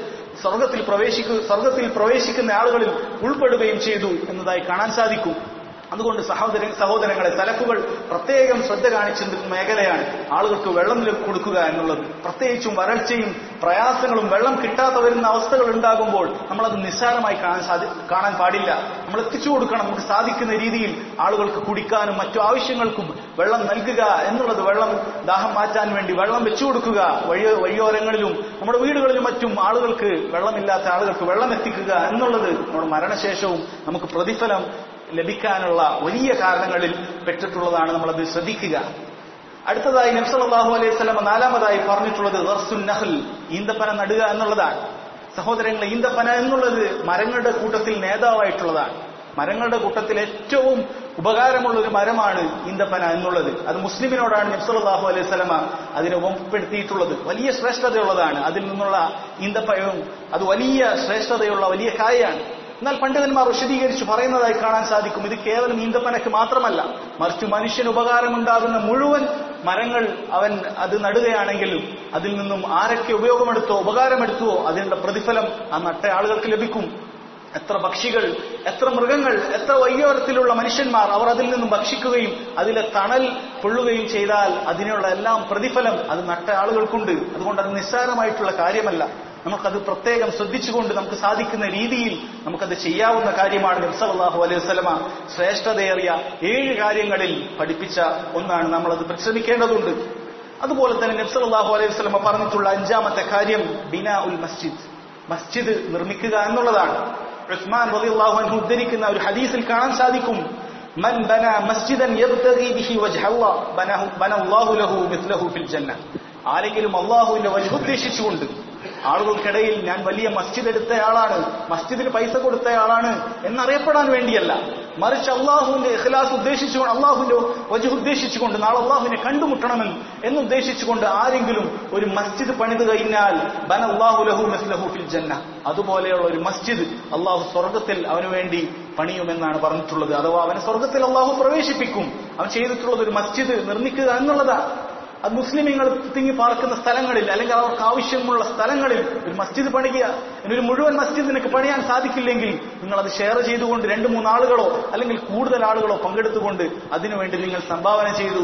സ്വർഗത്തിൽ പ്രവേശിക്കുന്ന ആളുകളിൽ ഉൾപ്പെടുകയും ചെയ്തു എന്നതായി കാണാൻ സാധിക്കും. അതുകൊണ്ട് സഹോദരങ്ങളെ, സലഫുകൾ പ്രത്യേകം ശ്രദ്ധ കാണിച്ചിരുന്ന മേഖലയാണ് ആളുകൾക്ക് വെള്ളം കൊടുക്കുക എന്നുള്ളത്. പ്രത്യേകിച്ചും വരൾച്ചയും പ്രയാസങ്ങളും വെള്ളം കിട്ടാതെ വരുന്ന അവസ്ഥകൾ ഉണ്ടാകുമ്പോൾ നമ്മളത് നിസ്സാരമായി കാണാൻ പാടില്ല. നമ്മൾ എത്തിച്ചു കൊടുക്കണം. നമുക്ക് സാധിക്കുന്ന രീതിയിൽ ആളുകൾക്ക് കുടിക്കാനും മറ്റു ആവശ്യങ്ങൾക്കും വെള്ളം നൽകുക എന്നുള്ളത്, വെള്ളം ദാഹം മാറ്റാൻ വേണ്ടി വെള്ളം വെച്ചു കൊടുക്കുക, വഴിയോരങ്ങളിലും നമ്മുടെ വീടുകളിലും മറ്റും ആളുകൾക്ക് വെള്ളമില്ലാത്ത ആളുകൾക്ക് വെള്ളം എത്തിക്കുക എന്നുള്ളത് നമ്മുടെ മരണശേഷവും നമുക്ക് പ്രതിഫലം ലഭിക്കാനുള്ള വലിയ കാരണങ്ങളിൽ പെട്ടിട്ടുള്ളതാണ്. നമ്മളത് ശ്രദ്ധിക്കുക. അടുത്തതായി നബി സല്ലല്ലാഹു അലൈഹി വസല്ലം നാലാമതായി പറഞ്ഞിട്ടുള്ളത് ഗർസുൻ നഖൽ, ഈന്തപ്പന നടുക എന്നുള്ളതാണ്. സഹോദരങ്ങളെ, ഈന്തപ്പന എന്നുള്ളത് മരങ്ങളുടെ കൂട്ടത്തിൽ നേതാവായിട്ടുള്ളതാണ്. മരങ്ങളുടെ കൂട്ടത്തിൽ ഏറ്റവും ഉപകാരമുള്ള ഒരു മരമാണ് ഈന്തപ്പന എന്നുള്ളത്. അത് മുസ്ലിമിനോടാണ് നബി സല്ലല്ലാഹു അലൈഹി വസല്ലം അതിനെ ഉപപ്പെടുത്തിയിട്ടുള്ളത്. വലിയ ശ്രേഷ്ഠതയുള്ളതാണ്. അതിൽ നിന്നുള്ള ഈന്തപ്പഴവും അത് വലിയ ശ്രേഷ്ഠതയുള്ള വലിയ കായാണ്. എന്നാൽ പണ്ഡിതന്മാർ വിശദീകരിച്ച് പറയുന്നതായി കാണാൻ സാധിക്കും, ഇത് കേവലം ഈന്തപ്പനയ്ക്ക് മാത്രമല്ല, മറിച്ച് മനുഷ്യന് ഉപകാരമുണ്ടാകുന്ന മുഴുവൻ മരങ്ങൾ അവൻ അത് നടുകയാണെങ്കിലും അതിൽ നിന്നും ആരൊക്കെ ഉപകാരമെടുത്തുവോ അതിനുള്ള പ്രതിഫലം ആ നട്ട ആളുകൾക്ക് ലഭിക്കും. എത്ര പക്ഷികൾ, എത്ര മൃഗങ്ങൾ, എത്ര വയ്യോരത്തിലുള്ള മനുഷ്യന്മാർ അവർ അതിൽ നിന്നും ഭക്ഷിക്കുകയും അതിലെ തണൽ കൊള്ളുകയും ചെയ്താൽ അതിനുള്ള എല്ലാം പ്രതിഫലം അത് നട്ട ആളുകൾക്കുണ്ട്. അതുകൊണ്ട് അത് നിസ്സാരമായിട്ടുള്ള കാര്യമല്ല. നമുക്കത് പ്രത്യേകം ശ്രദ്ധിച്ചുകൊണ്ട് നമുക്ക് സാധിക്കുന്ന രീതിയിൽ നമുക്കത് ചെയ്യാവുന്ന കാര്യമാണ്. നബി സല്ലല്ലാഹു അലൈഹി വസല്ലമ ശ്രേഷ്ഠതയേറിയ 7 കാര്യങ്ങളിൽ പഠിപ്പിച്ച ഒന്നാണ്. നമ്മളത് പരിശ്രമിക്കേണ്ടതുണ്ട്. അതുപോലെ തന്നെ നബി സല്ലല്ലാഹു അലൈഹി വസല്ലമ പറഞ്ഞിട്ടുള്ള 5ാമത്തെ കാര്യം ബിനാഉൽ മസ്ജിദ്, മസ്ജിദ് നിർമ്മിക്കുക എന്നുള്ളതാണ്. ഉസ്മാൻ റളിയല്ലാഹു അൻഹു ഉദ്ധരിക്കുന്ന ഒരു ഹദീസിൽ കാണാൻ സാധിക്കും, മൻ ബന മസ്ജിദൻ യബ്തഗി ബിഹി വജ്ഹല്ലാഹ് ബനല്ലാഹു ലഹു മിസ്ലഹു ഫിൽ ജന്ന. ആരെങ്കിലും അല്ലാഹുവിന്റെ വജ്ഹ് ഉദ്ദേശിച്ചുകൊണ്ട് ആളുകൾക്കിടയിൽ ഞാൻ വലിയ മസ്ജിദ് എടുത്തയാളാണ്, മസ്ജിദിന് പൈസ കൊടുത്തയാളാണ് എന്നറിയപ്പെടാൻ വേണ്ടിയല്ല, മറിച്ച് അള്ളാഹുവിന്റെ ഇഖ്ലാസ് ഉദ്ദേശിച്ചുകൊണ്ട്, അള്ളാഹുവിന്റെ വജ്ഹ് ഉദ്ദേശിച്ചുകൊണ്ട്, നാളെ അള്ളാഹുവിനെ കണ്ടുമുട്ടണമെന്ന് എന്നുദ്ദേശിച്ചുകൊണ്ട് ആരെങ്കിലും ഒരു മസ്ജിദ് പണിത് കഴിഞ്ഞാൽ ബനല്ലാഹു ലഹു മിസ്ലഹു ഫിൽ ജന്ന, അതുപോലെയുള്ള ഒരു മസ്ജിദ് അള്ളാഹു സ്വർഗത്തിൽ അവന് വേണ്ടി പണിയുമെന്നാണ് പറഞ്ഞിട്ടുള്ളത്. അഥവാ അവനെ സ്വർഗത്തിൽ അള്ളാഹു പ്രവേശിപ്പിക്കും. അവൻ ചെയ്തിട്ടുള്ളത് ഒരു മസ്ജിദ് നിർമ്മിക്കുക എന്നുള്ളതാണ്. അത് മുസ്ലിമീങ്ങൾ തിങ്ങി പാർക്കുന്ന സ്ഥലങ്ങളിൽ അല്ലെങ്കിൽ അവർക്ക് ആവശ്യമുള്ള സ്ഥലങ്ങളിൽ ഒരു മസ്ജിദ് പണിയുക. ഒരു മുഴുവൻ മസ്ജിദ് നിനക്ക് പണിയാൻ സാധിക്കില്ലെങ്കിൽ നിങ്ങൾ അത് ഷെയർ ചെയ്തുകൊണ്ട് 2-3 ആളുകളോ അല്ലെങ്കിൽ കൂടുതൽ ആളുകളോ പങ്കെടുത്തുകൊണ്ട് അതിനുവേണ്ടി നിങ്ങൾ സംഭാവന ചെയ്തു.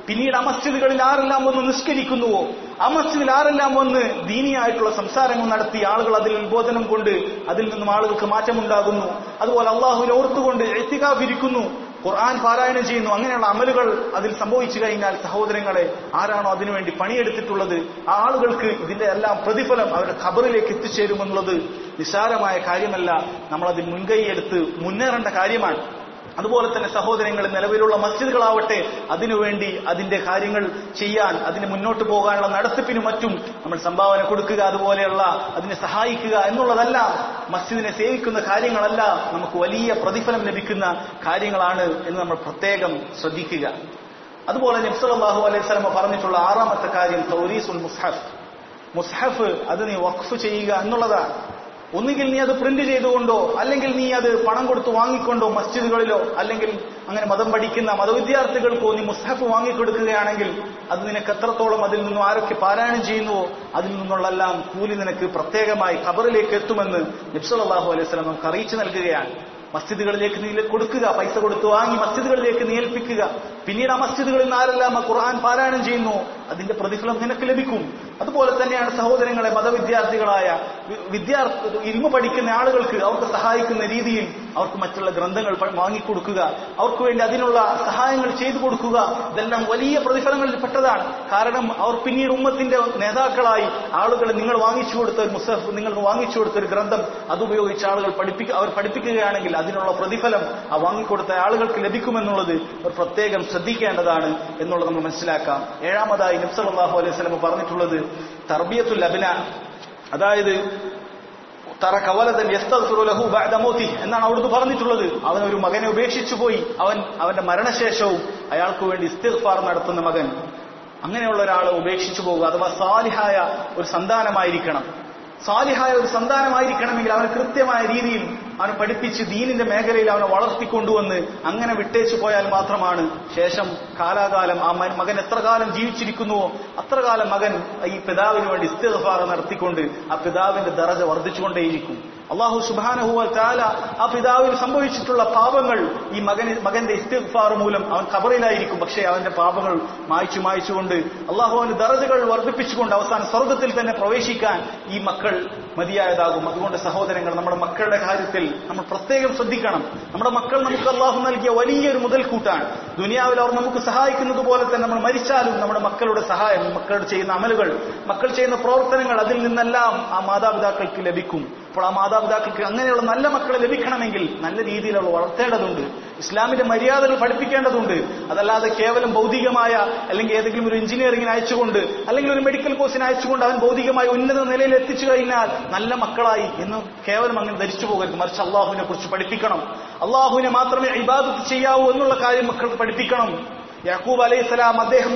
പിന്നീട് ആ മസ്ജിദുകളിൽ ആരെല്ലാം വന്ന് നിസ്കരിക്കുന്നുവോ, ആ മസ്ജിദിൽ ആരെല്ലാം വന്ന് ദീനിയായിട്ടുള്ള സംസാരങ്ങൾ നടത്തി ആളുകൾ അതിൽ ഉത്ബോധനം കൊണ്ട് അതിൽ നിന്നും ആളുകൾക്ക് മാറ്റമുണ്ടാകുന്നു, അതുപോലെ അള്ളാഹുവിനെ ഓർത്തുകൊണ്ട് ഇഅ്തികാഫ് ഇരിക്കുന്നു, ഖുർആൻ പാരായണം ചെയ്യുന്നു, അങ്ങനെയുള്ള അമലുകൾ അതിൽ സംഭവിച്ചു കഴിഞ്ഞാൽ സഹോദരങ്ങളെ, ആരാണോ അതിനുവേണ്ടി പണിയെടുത്തിട്ടുള്ളത് ആ ആളുകൾക്ക് ഇതിന്റെ എല്ലാം പ്രതിഫലം അവരുടെ ഖബറിലേക്ക് എത്തിച്ചേരുമെന്നുള്ളത് നിസ്സാരമായ കാര്യമല്ല. നമ്മളതിൽ മുൻകൈയെടുത്ത് മുന്നേറേണ്ട കാര്യമാണ്. അതുപോലെ തന്നെ സഹോദരങ്ങൾ, നിലവിലുള്ള മസ്ജിദുകളാവട്ടെ അതിനുവേണ്ടി അതിന്റെ കാര്യങ്ങൾ ചെയ്യാൻ, അതിന് മുന്നോട്ട് പോകാനുള്ള നടത്തിപ്പിനും മറ്റും നമ്മൾ സംഭാവന കൊടുക്കുക, അതുപോലെയുള്ള അതിനെ സഹായിക്കുക എന്നുള്ളതല്ല, മസ്ജിദിനെ സേവിക്കുന്ന കാര്യങ്ങളല്ല, നമുക്ക് വലിയ പ്രതിഫലം ലഭിക്കുന്ന കാര്യങ്ങളാണ് എന്ന് നമ്മൾ പ്രത്യേകം ശ്രദ്ധിക്കുക. അതുപോലെ നബി സല്ലല്ലാഹു അലൈഹി വസല്ലം പറഞ്ഞിട്ടുള്ള 6ാമത്തെ കാര്യം തൗരീസുൽ മുസ്ഹഫ്. മുസ്ഹഫ് അത് നീ വഖഫ് ചെയ്യുക എന്നുള്ളതാണ്. ഒന്നുകിൽ നീ അത് പ്രിന്റ് ചെയ്തുകൊണ്ടോ അല്ലെങ്കിൽ നീ അത് പണം കൊടുത്ത് വാങ്ങിക്കൊണ്ടോ മസ്ജിദുകളിലോ അല്ലെങ്കിൽ അങ്ങനെ മതം പഠിക്കുന്ന മതവിദ്യാർത്ഥികൾക്കോ നീ മുസ്ഹഫ് വാങ്ങിക്കൊടുക്കുകയാണെങ്കിൽ അത് നിനക്ക് എത്രത്തോളം അതിൽ നിന്നും ആരൊക്കെ പാരായണം ചെയ്യുന്നുവോ അതിൽ നിന്നുള്ളെല്ലാം കൂലി നിനക്ക് പ്രത്യേകമായി ഖബറിലേക്ക് എത്തുമെന്ന് നബി സല്ലല്ലാഹു അലൈഹി വസല്ലം നമുക്ക് അറിയിച്ചു നൽകുകയാണ്. മസ്ജിദുകളിലേക്ക് നീ കൊടുക്കുക, പൈസ കൊടുത്ത് വാങ്ങി മസ്ജിദുകളിലേക്ക് നീ ഏൽപ്പിക്കുക. പിന്നീട് ആ മസ്ജിദുകളിൽ നിന്ന് ആരെല്ലാം ഖുർആൻ പാരായണം ചെയ്യുന്നു അതിന്റെ പ്രതിഫലം നിനക്ക് ലഭിക്കും. അതുപോലെ തന്നെയാണ് സഹോദരങ്ങളെ, മതവിദ്യാർത്ഥികളായ ഇൽമു പഠിക്കുന്ന ആളുകൾക്ക് അവർക്ക് സഹായിക്കുന്ന രീതിയിൽ അവർക്ക് മറ്റുള്ള ഗ്രന്ഥങ്ങൾ വാങ്ങിക്കൊടുക്കുക, അവർക്ക് വേണ്ടി അതിനുള്ള സഹായങ്ങൾ ചെയ്തു കൊടുക്കുക. ഇതെല്ലാം വലിയ പ്രതിഫലങ്ങളിൽ പെട്ടതാണ്. കാരണം അവർ പിന്നീട് ഉമ്മത്തിന്റെ നേതാക്കളായി ആളുകൾ നിങ്ങൾ വാങ്ങിച്ചു കൊടുത്ത ഒരു മുസ്ഹഫ്, നിങ്ങൾ വാങ്ങിച്ചു കൊടുത്ത ഒരു ഗ്രന്ഥം അതുപയോഗിച്ച് ആളുകൾ അവർ പഠിപ്പിക്കുകയാണെങ്കിൽ അതിനുള്ള പ്രതിഫലം ആ വാങ്ങിക്കൊടുത്ത ആളുകൾക്ക് ലഭിക്കുമെന്നുള്ളത് അവർ പ്രത്യേകം ശ്രദ്ധിക്കേണ്ടതാണ് എന്നുള്ളത് നമ്മൾ മനസ്സിലാക്കാം. 7ാമതായി നബി സല്ലല്ലാഹു അലൈഹി വസല്ലം പറഞ്ഞിട്ടുള്ളത് തർബിയത്തുൽ അബ്നാ, അതായത് തറക വലദൻ യസ്തഗ്ഫിറു ലഹു ബഅദ മൗതിഹി എന്നാണ് അവിടുന്ന് പറഞ്ഞിട്ടുള്ളത്. അവൻ ഒരു മകനെ ഉപേക്ഷിച്ചു പോയി, അവന്റെ മരണശേഷവും അയാൾക്ക് വേണ്ടി ഇസ്തിഗ്ഫാർ നടത്തുന്ന മകൻ, അങ്ങനെയുള്ള ഒരാളെ ഉപേക്ഷിച്ചു പോകുക. അഥവാ സാലിഹായ ഒരു സന്താനമായിരിക്കണം. സാലിഹായ ഒരു സന്താനമായിരിക്കണമെങ്കിൽ അവന് കൃത്യമായ രീതിയിൽ അവനെ പഠിപ്പിച്ച് ദീനിന്റെ മേഖലയിൽ അവനെ വളർത്തിക്കൊണ്ടുവന്ന് അങ്ങനെ വിട്ടേച്ചു പോയാൽ മാത്രമാണ് ശേഷം കാലാകാലം ആ മകൻ എത്ര കാലം ജീവിച്ചിരിക്കുന്നുവോ അത്ര കാലം മകൻ ഈ പിതാവിന് വേണ്ടി ഇസ്തിഗ്ഫാർ നടത്തിക്കൊണ്ട് ആ പിതാവിന്റെ ദറജ വർദ്ധിച്ചുകൊണ്ടേയിരിക്കും. അല്ലാഹു സുബ്ഹാനഹു വ തആല ആ പിതാവിന് സംഭവിച്ചിട്ടുള്ള പാപങ്ങൾ ഈ മകന്റെ ഇസ്തിഗ്ഫാർ മൂലം അവൻ ഖബറിലായിരിക്കും. പക്ഷേ അവന്റെ പാപങ്ങൾ മായ്ച്ചുകൊണ്ട് അല്ലാഹു അവന് ദറജകൾ വർദ്ധിപ്പിച്ചുകൊണ്ട് അവസാനം സ്വർഗ്ഗത്തിൽ തന്നെ പ്രവേശിക്കാൻ ഈ മക്കൾ മതിയായതാകും. അതുകൊണ്ട് സഹോദരങ്ങൾ, നമ്മുടെ മക്കളുടെ കാര്യത്തിൽ നമ്മൾ പ്രത്യേകം ശ്രദ്ധിക്കണം. നമ്മുടെ മക്കൾ നമുക്ക് അല്ലാഹു നൽകിയ വലിയൊരു മുതൽക്കൂട്ടാണ്. ദുനിയാവിൽ അവർ നമുക്ക് സഹായിക്കുന്നത് പോലെ തന്നെ നമ്മൾ മരിച്ചാലും നമ്മുടെ മക്കളുടെ സഹായം, മക്കൾ ചെയ്യുന്ന അമലുകൾ, മക്കൾ ചെയ്യുന്ന പ്രവർത്തനങ്ങൾ അതിൽ നിന്നെല്ലാം ആ മാതാപിതാക്കൾക്ക് ലഭിക്കും. അപ്പോൾ ആ മാതാപിതാക്കൾക്ക് അങ്ങനെയുള്ള നല്ല മക്കളെ ലഭിക്കണമെങ്കിൽ നല്ല രീതിയിലുള്ള വളർത്തേണ്ടതുണ്ട്, ഇസ്ലാമിന്റെ മര്യാദകൾ പഠിപ്പിക്കേണ്ടതുണ്ട്. അതല്ലാതെ കേവലം ഭൗതികമായ അല്ലെങ്കിൽ ഏതെങ്കിലും ഒരു എഞ്ചിനീയറിംഗിന് അയച്ചുകൊണ്ട് അല്ലെങ്കിൽ ഒരു മെഡിക്കൽ കോഴ്സിന് അയച്ചുകൊണ്ട് അവൻ ഭൗതികമായ ഉന്നത നിലയിൽ എത്തിച്ചു കഴിഞ്ഞാൽ നല്ല മക്കളായി എന്ന് കേവലം അങ്ങനെ ധരിച്ചു പോകരുത്. മറിച്ച് അള്ളാഹുവിനെ കുറിച്ച് പഠിപ്പിക്കണം. അള്ളാഹുവിനെ മാത്രമേ ഇബാദത്ത് ചെയ്യാവൂ എന്നുള്ള കാര്യം മക്കൾക്ക് പഠിപ്പിക്കണം. യാക്കൂബ് അലൈഹിസ്സലാം അദ്ദേഹം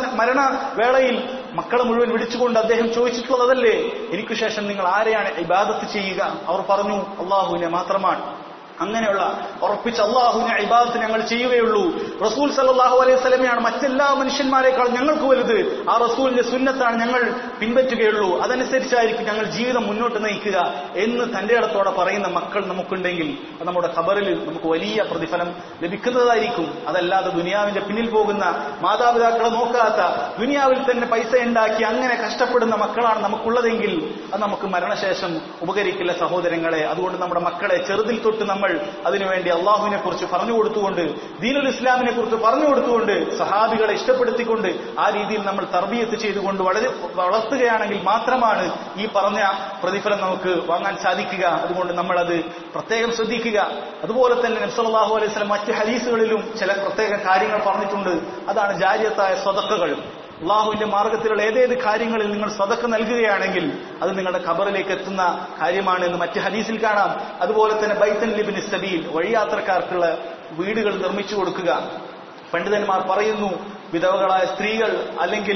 മരണവേളയിൽ മക്കളെ മുഴുവൻ വിളിച്ചുകൊണ്ട് അദ്ദേഹം ചോദിച്ചിട്ടുള്ളതല്ലേ, എനിക്ക് ശേഷം നിങ്ങൾ ആരെയാണ് ഇബാദത്ത് ചെയ്യുക? അവർ പറഞ്ഞു അള്ളാഹുവിനെ മാത്രമാണ്. അങ്ങനെയുള്ള ഉറപ്പിച്ച അള്ളാഹുവിനെ ഇബാദത്ത് ഞങ്ങൾ ചെയ്യുകയുള്ളൂ. റസൂൽ സല്ലല്ലാഹു അലൈഹി വസല്ലമയാണ് മറ്റെല്ലാ മനുഷ്യന്മാരെക്കാൾ ഞങ്ങൾക്ക് വലുത്. ആ റസൂലിന്റെ സുന്നത്താണ് ഞങ്ങൾ പിൻപറ്റുകയുള്ളൂ. അതനുസരിച്ചായിരിക്കും ഞങ്ങൾ ജീവിതം മുന്നോട്ട് നയിക്കുക എന്ന് തന്റെ ഇടത്തോടെ പറയുന്ന മക്കൾ നമുക്കുണ്ടെങ്കിൽ അത് നമ്മുടെ ഖബറിൽ നമുക്ക് വലിയ പ്രതിഫലം ലഭിക്കുന്നതായിരിക്കും. അതല്ലാതെ ദുനിയാവിന്റെ പിന്നിൽ പോകുന്ന, മാതാപിതാക്കളെ നോക്കാത്ത, ദുനിയാവിൽ തന്നെ പൈസ ഉണ്ടാക്കി അങ്ങനെ കഷ്ടപ്പെടുന്ന മക്കളാണ് നമുക്കുള്ളതെങ്കിൽ അത് നമുക്ക് മരണശേഷം ഉപകരിക്കില്ല സഹോദരങ്ങളെ. അതുകൊണ്ട് നമ്മുടെ മക്കളെ ചെറുതിൽ തൊട്ട് നമ്മൾ അതിനുവേണ്ടി അള്ളാഹുവിനെ കുറിച്ച് പറഞ്ഞു കൊടുത്തുകൊണ്ട്, ദീനുൽ ഇസ്ലാമിനെ കുറിച്ച് പറഞ്ഞു കൊടുത്തുകൊണ്ട്, സഹാബികളെ ഇഷ്ടപ്പെടുത്തിക്കൊണ്ട് ആ രീതിയിൽ നമ്മൾ തർബിയത്ത് ചെയ്തുകൊണ്ട് വളർത്തുകയാണെങ്കിൽ മാത്രമാണ് ഈ പറഞ്ഞ പ്രതിഫലം നമുക്ക് വാങ്ങാൻ സാധിക്കുക. അതുകൊണ്ട് നമ്മൾ അത് പ്രത്യേകം ശ്രദ്ധിക്കുക. അതുപോലെ തന്നെ നബി സല്ലല്ലാഹു അലൈഹി വസല്ലം മറ്റ് ഹദീസുകളിലും ചില പ്രത്യേക കാര്യങ്ങൾ പറഞ്ഞിട്ടുണ്ട്. അതാണ് ജാരിയത്തായ സ്വതക്കകൾ. അള്ളാഹുവിന്റെ മാർഗത്തിലുള്ള ഏതേത് കാര്യങ്ങളിൽ നിങ്ങൾ സദഖ നൽകുകയാണെങ്കിൽ അത് നിങ്ങളുടെ ഖബറിലേക്ക് എത്തുന്ന കാര്യമാണ് എന്ന് മറ്റ് ഹദീസിൽ കാണാം. അതുപോലെ തന്നെ ബൈത്തൻ ലിബ്നി സബീൽ, വഴിയാത്രക്കാർക്കുള്ള വീടുകൾ നിർമ്മിച്ചു കൊടുക്കുക. പണ്ഡിതന്മാർ പറയുന്നു, വിധവകളായ സ്ത്രീകൾ അല്ലെങ്കിൽ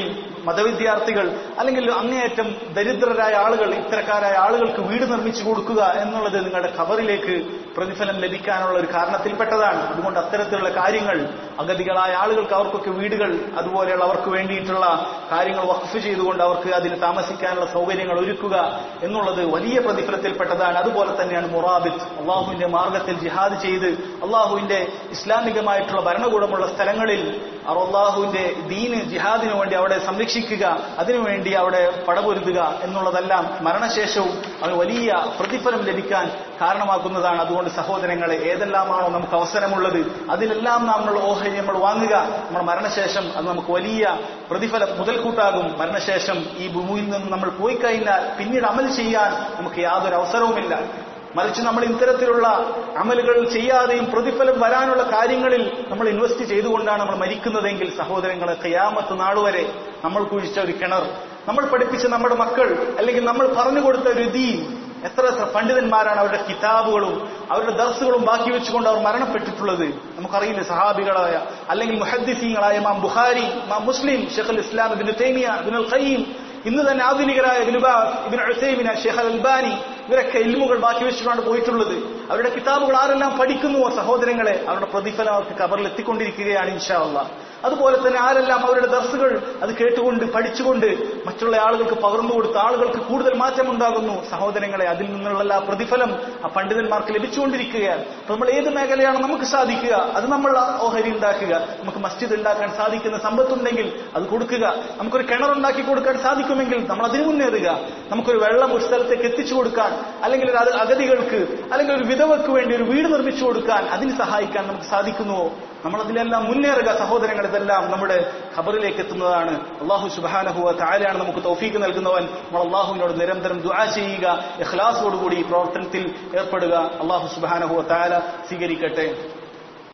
മതവിദ്യാർത്ഥികൾ അല്ലെങ്കിൽ അങ്ങേയറ്റം ദരിദ്രരായ ആളുകൾ, ഇത്തരക്കാരായ ആളുകൾക്ക് വീട് നിർമ്മിച്ചു കൊടുക്കുക എന്നുള്ളത് നിങ്ങളുടെ ഖബറിലേക്ക് പ്രതിഫലം ലഭിക്കാനുള്ള ഒരു കാരണത്തിൽപ്പെട്ടതാണ്. അതുകൊണ്ട് അത്തരത്തിലുള്ള കാര്യങ്ങൾ, അഗതികളായ ആളുകൾക്ക് അവർക്കൊക്കെ വീടുകൾ, അതുപോലെയുള്ള അവർക്ക് വേണ്ടിയിട്ടുള്ള കാര്യങ്ങൾ വഖഫ് ചെയ്തുകൊണ്ട് അവർക്ക് അതിൽ താമസിക്കാനുള്ള സൗകര്യങ്ങൾ ഒരുക്കുക എന്നുള്ളത് വലിയ പ്രതിഫലത്തിൽപ്പെട്ടതാണ്. അതുപോലെ തന്നെയാണ് മുറാബിത്ത്, അള്ളാഹുവിന്റെ മാർഗത്തിൽ ജിഹാദ് ചെയ്ത് അള്ളാഹുവിന്റെ ഇസ്ലാമികമായിട്ടുള്ള ഭരണകൂടമുള്ള സ്ഥലങ്ങളിൽ അള്ളാഹുവിന്റെ ദീന് ജിഹാദിനു വേണ്ടി അവിടെ സംരക്ഷിക്കുക, അതിനുവേണ്ടി അവിടെ പടപൊരുതുക എന്നുള്ളതെല്ലാം മരണശേഷവും അവന് വലിയ പ്രതിഫലം ലഭിക്കാൻ കാരണമാക്കുന്നതാണ്. അതുകൊണ്ട് സഹോദരങ്ങളെ, ഏതെല്ലാമാണോ നമുക്ക് അവസരമുള്ളത് അതിലെല്ലാം നമ്മൾ വാങ്ങുക. നമ്മുടെ മരണശേഷം അത് നമുക്ക് വലിയ പ്രതിഫലം മുതൽക്കൂട്ടാകും. മരണശേഷം ഈ ഭൂമിയിൽ നിന്ന് നമ്മൾ പോയി കഴിഞ്ഞാൽ പിന്നീട് അമൽ ചെയ്യാൻ നമുക്ക് യാതൊരു അവസരവുമില്ല. മറിച്ച് നമ്മൾ ഇത്തരത്തിലുള്ള അമലുകൾ ചെയ്യാതെയും പ്രതിഫലം വരാനുള്ള കാര്യങ്ങളിൽ നമ്മൾ ഇൻവെസ്റ്റ് ചെയ്തുകൊണ്ടാണ് നമ്മൾ മരിക്കുന്നതെങ്കിൽ സഹോദരങ്ങളെ, ഖിയാമത്ത് നാളുവരെ നമ്മൾ കുഴിച്ച ഒരു കിണർ, നമ്മൾ പഠിപ്പിച്ച നമ്മുടെ മക്കൾ, അല്ലെങ്കിൽ നമ്മൾ പറഞ്ഞു കൊടുത്ത ഒരു ദീൻ, എത്ര പണ്ഡിതന്മാരാണ് അവരുടെ കിതാബുകളും അവരുടെ ദർസുകളും ബാക്കി വെച്ചുകൊണ്ട് അവർ മരണപ്പെട്ടിട്ടുള്ളത്. നമുക്കറിയില്ല. സഹാബികളായ അല്ലെങ്കിൽ മുഹദ്ദിസീങ്ങളായ ഇമാം ബുഖാരി, ഇമാം മുസ്ലിം, ശൈഖുൽ ഇസ്ലാം ഇബ്നു തൈമിയ, ഇബ്നുൽ ഖയ്യിം, ഇന്ന് തന്നെ ആധുനികരായ Ibnu Baz, Ibnu Uthaymeen, Sheikh Al Albani, ഇവരൊക്കെ ഇൽമുകൾ ബാക്കി വെച്ചിട്ടാണ് പോയിട്ടുള്ളത്. അവരുടെ കിതാബുകൾ ആരെല്ലാം പഠിക്കുന്നുവോ സഹോദരങ്ങളെ, അവരുടെ പ്രതിഫലം അവർക്ക് ഖബറിൽ എത്തിക്കൊണ്ടിരിക്കുകയാണ് ഇൻഷാ അല്ലാഹ്. അതുപോലെ തന്നെ ആരെല്ലാം അവരുടെ ദർസുകൾ അത് കേട്ടുകൊണ്ട് പഠിച്ചുകൊണ്ട് മറ്റുള്ള ആളുകൾക്ക് പകർന്നു കൊടുത്ത ആളുകൾക്ക് കൂടുതൽ മാറ്റമുണ്ടാകുന്നു സഹോദരങ്ങളെ, അതിൽ നിന്നുള്ള പ്രതിഫലം ആ പണ്ഡിതന്മാർക്ക് ലഭിച്ചുകൊണ്ടിരിക്കുകയാണ്. അപ്പൊ നമ്മൾ ഏത് മേഖലയാണ് നമുക്ക് സാധിക്കുക അത് നമ്മൾ ഓഹരി ഉണ്ടാക്കുക. നമുക്ക് മസ്ജിദ് ഉണ്ടാക്കാൻ സാധിക്കുന്ന സമ്പത്തുണ്ടെങ്കിൽ അത് കൊടുക്കുക. നമുക്കൊരു കിണറുണ്ടാക്കി കൊടുക്കാൻ സാധിക്കുമെങ്കിൽ നമ്മൾ അതിന് മുന്നേറുക. നമുക്കൊരു വെള്ളം ഒരു സ്ഥലത്തേക്ക് എത്തിച്ചു കൊടുക്കാൻ, അല്ലെങ്കിൽ ഒരു അഗതികൾക്ക് അല്ലെങ്കിൽ ഒരു വിധവക്ക് വേണ്ടി ഒരു വീട് നിർമ്മിച്ചു കൊടുക്കാൻ, അതിന് സഹായിക്കാൻ നമുക്ക് സാധിക്കുന്നുവോ നമ്മൾ അതിലെല്ലാം മുന്നേറുക സഹോദരങ്ങൾ. ഇതെല്ലാം നമ്മുടെ ഖബറിലേക്ക് എത്തുന്നതാണ്. അല്ലാഹു സുബ്ഹാനഹു വ തആലയാണ് നമുക്ക് തൗഫീഖ് നൽകുന്നവൻ. നമ്മൾ അല്ലാഹുവിനോട് നിരന്തരം ദുആ ചെയ്യുക, ഇഖ്ലാസോടുകൂടി ഈ പ്രവർത്തനത്തിൽ ഏർപ്പെടുക. അല്ലാഹു സുബ്ഹാനഹു വ തആല സ്വീകരിക്കട്ടെ.